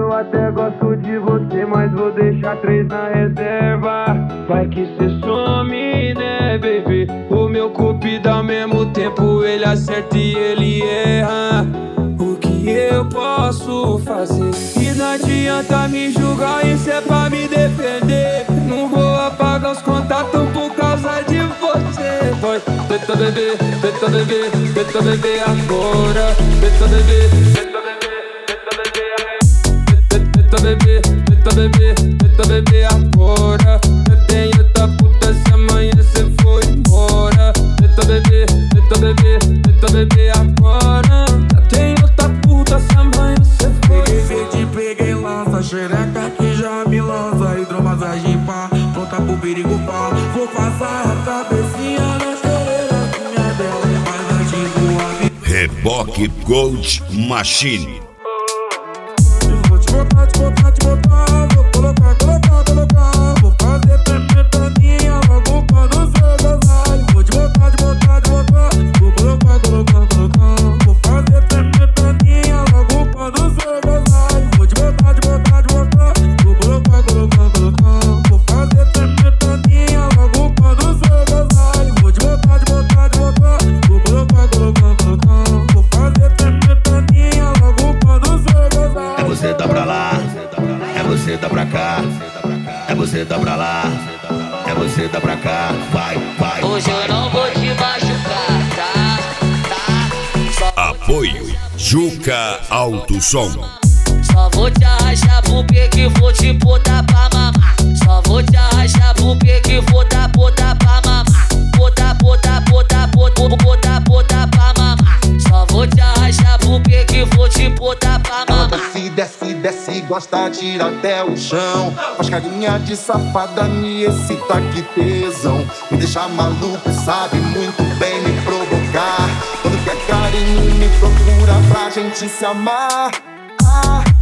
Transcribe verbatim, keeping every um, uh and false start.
eu até gosto de você, mas vou deixar três na reserva. Vai que cê some, né, baby? O meu cupido ao mesmo tempo ele acerta e ele erra. O que eu posso fazer? E não adianta me julgar, isso é pra me defender. Não vou apagar os contatos por causa de você. Vai, tenta beber, tenta beber, tenta beber agora. Tenta beber, tenta beber, tenta beber. Tenta beber, tenta beber, tenta beber agora. Eu tenho outra puta se amanhã cê for embora. Tenta beber, tenta beber, tenta beber agora. Eu tenho outra puta se amanhã cê for embora. Peguei verde, peguei lança, xereca que já me lança. Hidromassagem pá, pronta pro perigo pá. Vou passar a cabecinha na xerequinha dela. Mas antes do avião Reboque Gold Machine. vou te botar, te botar, te botar. Vou colocar, colocar, colocar. Vou fazer tremetaninha logo quando cê gozar. Vou te botar, te botar, te botar. Vou colocar, colocar, colocar. Vou fazer tremetaninha logo quando cê gozar. Vou te botar, te botar, te botar. Vou colocar, colocar, colocar. Vou fazer tremetaninha logo quando cê gozar. Vou te botar, te botar, te botar. Vou colocar, colocar, colocar. Vou fazer tremetaninha logo quando cê gozar. É você tá pra lá, é você tá pra cá, é você tá pra lá, é você tá pra cá. Vai, vai. Hoje eu não vou te machucar, tá? Tá? Só Apoio Juca Alto Som. Só vou te arrastar pro que vou te botar pra mamar. Só vou te arrastar pro que vou dar, botar pra mamar. Botar, botar, botar, botar, botar, botar pra mamar. Só vou te arrastar pro que vou te botar pra Ela mamar. desce, desce, desce, gosta de ir até o chão. Faz carinha de safada, me excita, que tesão. Me deixa maluco, sabe muito bem me provocar. Quando quer carinho, me procura pra gente se amar. Ah.